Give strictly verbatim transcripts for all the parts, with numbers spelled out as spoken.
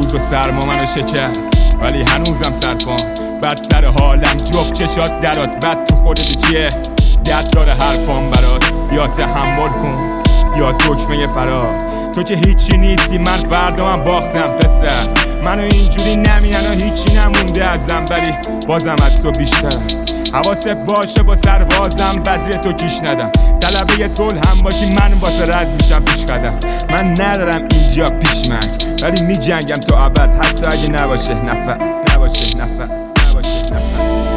روز و سرما منو شکست ولی هنوزم سرپام. بعد سر حالم جفت چشات درات، بعد تو خودت چیه؟ درد داره حرفام برات. یا تحمل کن یا دکمه فرار. تو که هیچی نیستی، من فردا من باختم پسر. منو اینجوری نمینن و هیچی نمونده ازم، ولی بازم از تو بیشترم. حواست باشه با سربازم، وزیر تو کیش ندم. طلبه صلح هم باشی من واسه رز میشم پیش قدم. من ندارم اینجا پیشمرگ ولی می جنگم تا ابد، حتی اگه نباشه نفس نباشه نفس نباشه نفس.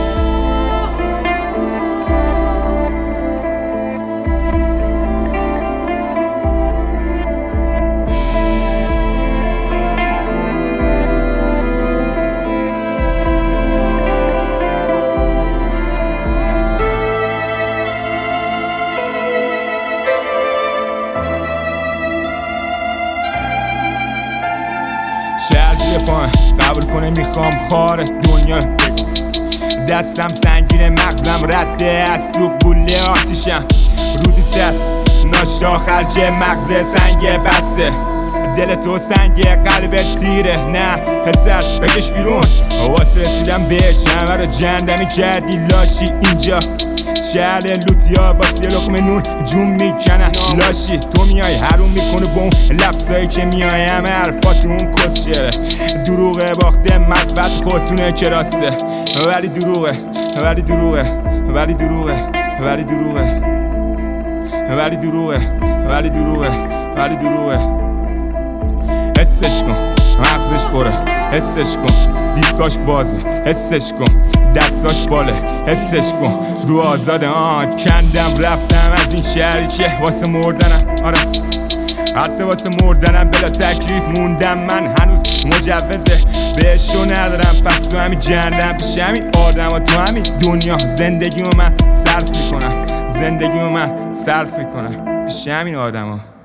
شهر زیر پاهم قبول کنه میخوام خار دنیا بگم. دستم سنگینه مغزم رده از تو گوله آتیشم. روزی ست ناشا خرجه مغز سنگ بسته. دل تو سنگه قلبت تیره نه پسر بکش بیرون. واسه رسیدم بهش همه رو جندمی کردی لاشی. اینجا شهر لوتیا واسه لقمه نون جون میکنن لاشی. تو میای حروم میکنه با اون لفظایی که میای همه حرفاتون کس شره. دروغه باخته مطبت خودتونه که راسته، ولی دروغه ولی دروغه ولی دروغه ولی دروغه ولی دروغه ولی دروغه ولی دروغه. حسش کن مغزش بره، حسش کن دیدگاش بازه، حسش کن دستاش باله، حسش کن رو آزاده. آه کندم رفتم از این شهری که واسه مردنم. آره حتی واسه مردنم بلا تکلیف موندم. من هنوز مجوزه بهشو ندارم، پس تو همین جهنم پیش همین آدم و تو همین دنیا زندگیمو من صرف میکنم. زندگیمو من صرف میکنم پیش همین آدم ها.